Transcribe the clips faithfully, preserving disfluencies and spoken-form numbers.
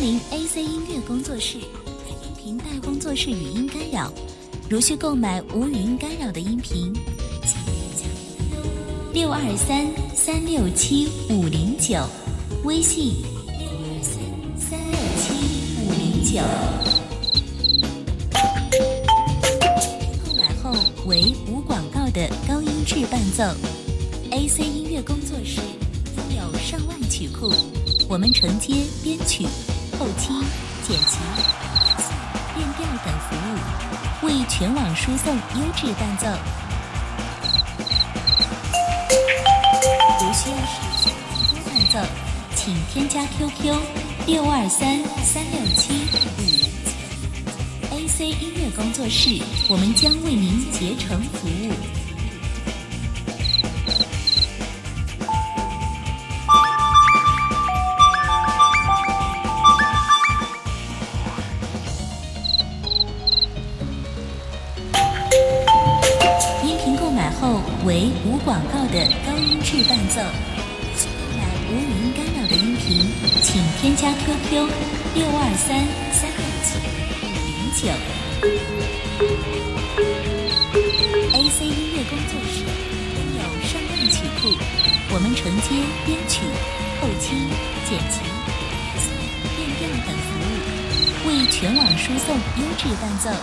临 A C 音乐工作室，本音频带工作室语音干扰，如需购买无语音干扰的音频，请加六二三三六七五零九，微信六二三三六七五零九。购买后为无广告的高音质伴奏。A C 音乐工作室拥有上万曲库，我们承接编曲、后期、剪辑、变调等服务，为全网输送优质伴奏。如需要使用更多伴奏，请添加 Q Q 六二三三六七五零九。A C 音乐工作室，我们将为您竭诚服务。后为无广告的高音质伴奏。需购买无语音干扰的音频，请添加 Q Q 六二三三六七五零九。A C 音乐工作室拥有上万曲库，我们承接编曲、后期、剪辑、变调等服务，为全网输送优质伴奏。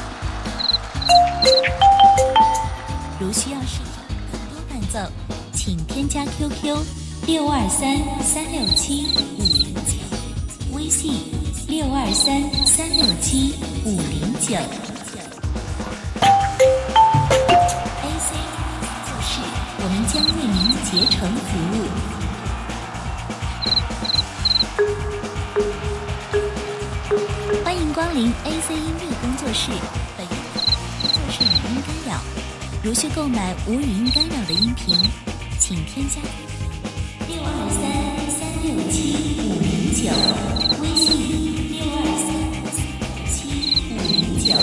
如需要试听更多伴奏，请添加 Q Q 六二三三六七五零九，微信六二三三六七五零九。A C 工作室，我们将为您竭诚服务。欢迎光临 A C 音乐工作室，本音工作室语音干扰。如需购买无语音干扰的音频，请添加六二三三六七五零九，微信六二三三六七五零九。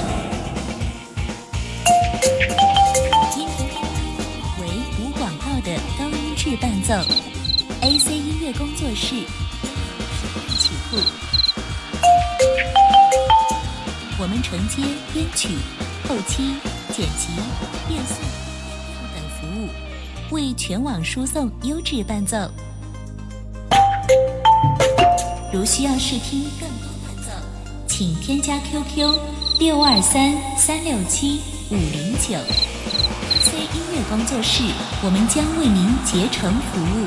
音频为无广告的高音质伴奏。A C 音乐工作室曲库，我们承接编曲、后期、剪辑、变速、变调等服务，为全网输送优质伴奏。如需要试听更多伴奏，请添加 Q Q 六二三三六七五零九。C 音乐工作室，我们将为您竭诚服务。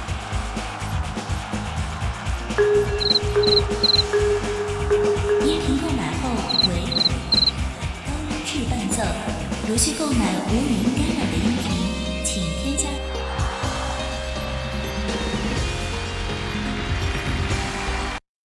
音频购买后为高音质伴奏。如需购买无语音干